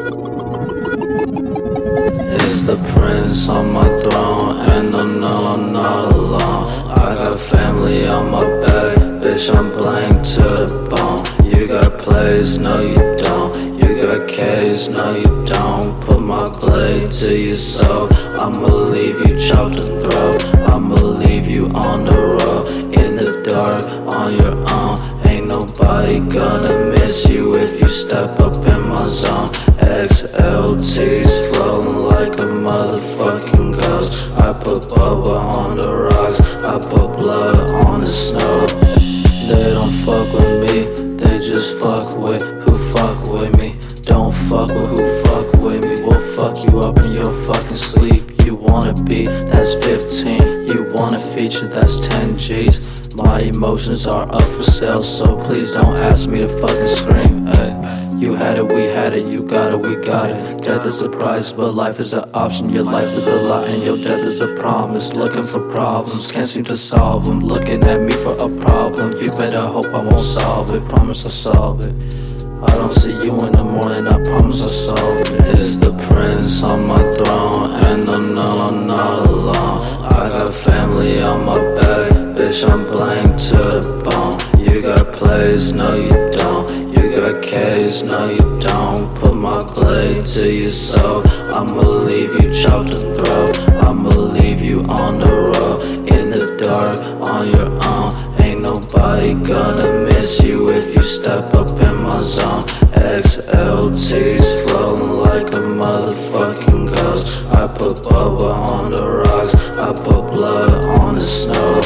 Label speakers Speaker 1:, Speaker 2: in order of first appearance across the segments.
Speaker 1: Is the prince on my throne, and I know I'm not alone. I got family on my back, bitch, I'm blank to the bone. You got plays, no you don't. You got K's, no you don't. Put my blade to your soul, I'ma leave you chopped and throat. I'ma leave you on the road, in the dark, on your own. Ain't nobody gonna miss you if you step up in my zone. XLT's floating like a motherfucking ghost. I put bubble on the rocks, I put blood on the snow. They don't fuck with me, they just fuck with who fuck with me. Don't fuck with who fuck with me. We'll fuck you up in your fucking sleep. You wanna be, that's 15. You want a feature, that's 10 G's. My emotions are up for sale, so please don't ask me to fucking scream. Ay. You had it, we had it, you got it, we got it. Death is a price, but life is an option. Your life is a lie and your death is a promise. Looking for problems, can't seem to solve them. Looking at me for a problem, you better hope I won't solve it. Promise I'll solve it. I don't see you in the morning, I promise I'll solve it. Is the prince on my throne, and I know I'm not alone. I got family on my back, bitch, I'm blank to the bone. You got plays, no you don't. You got K's, no you don't. Put my blade to your soul, I'ma leave you chopped and throat. I'ma leave you on the road, in the dark, on your own. Ain't nobody gonna miss you if you step up in my zone. XLT's floating like a motherfucking ghost. I put bubble on the rocks, I put blood on the snow.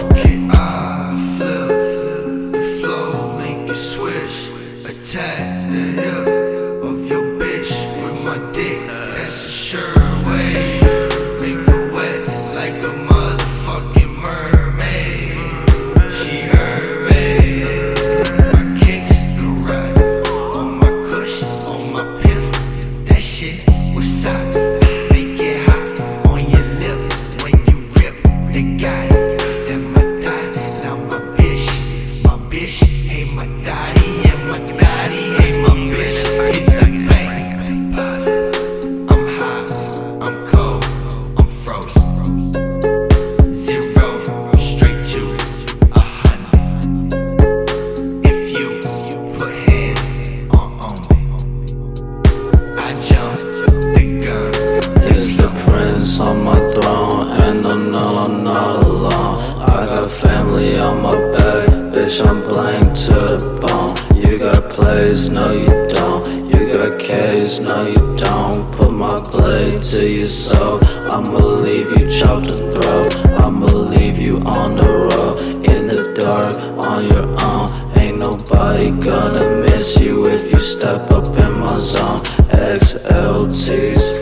Speaker 2: Attack the hip of your bitch with my dick, that's a sure way. Make her wet like a motherfucking mermaid. She heard me. My kicks karate on my kush, on my piff. That shit was hot. Make it hot on your lip when you rip. They got it, that my thigh. Now my bitch ain't my daddy and my daddy.
Speaker 1: Is the prince on my throne, and I know I'm not alone. I got family on my back, bitch, I'm blank to the bone. You got plays, no you don't. You got K's, no you don't. Put my blade to your soul, I'ma leave you chopped and throat. I'ma leave you on the road, in the dark, on your own. Ain't nobody gonna miss you if you step up in my zone. XLT's